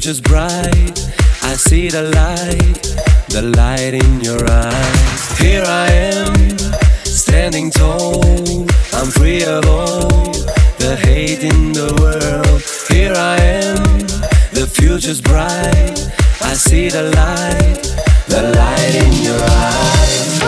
future's bright. I see the light in your eyes. Here I am, standing tall. I'm free of all the hate in the world. Here I am, the future's bright. I see the light in your eyes.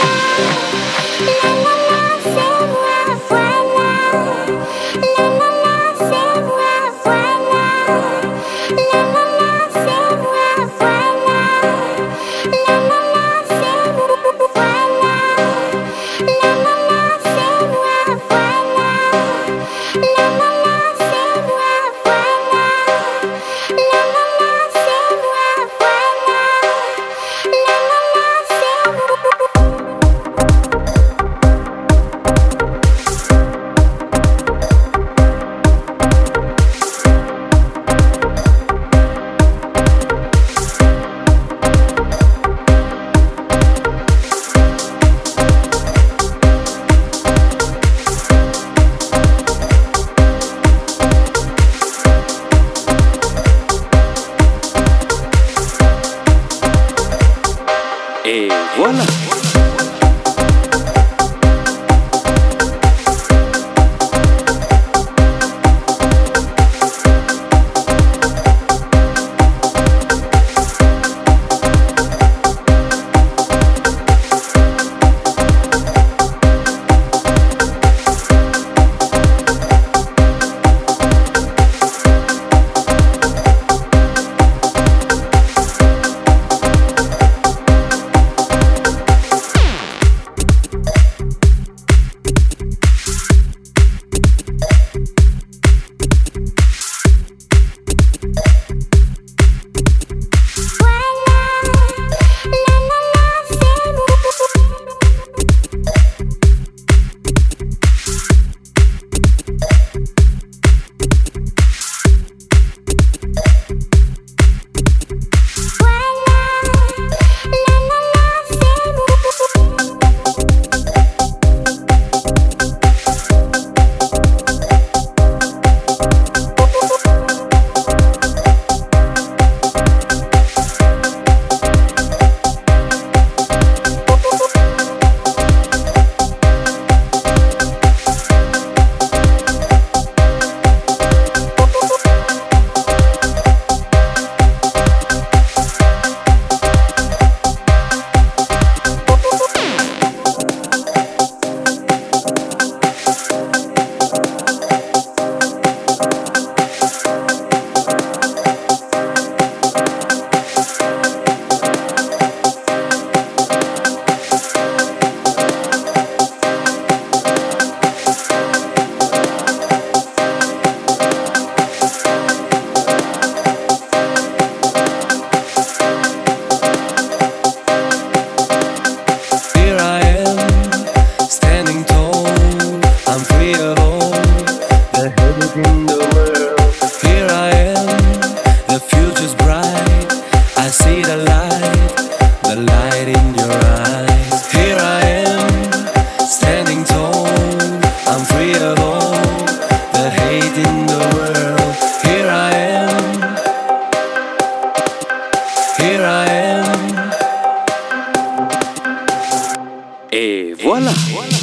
Et voilà. In the world, here I am, the future's bright. I see the light in your eyes. Here I am, standing tall. I'm free of all the hate in the world. Here I am, here I am. Et voilà.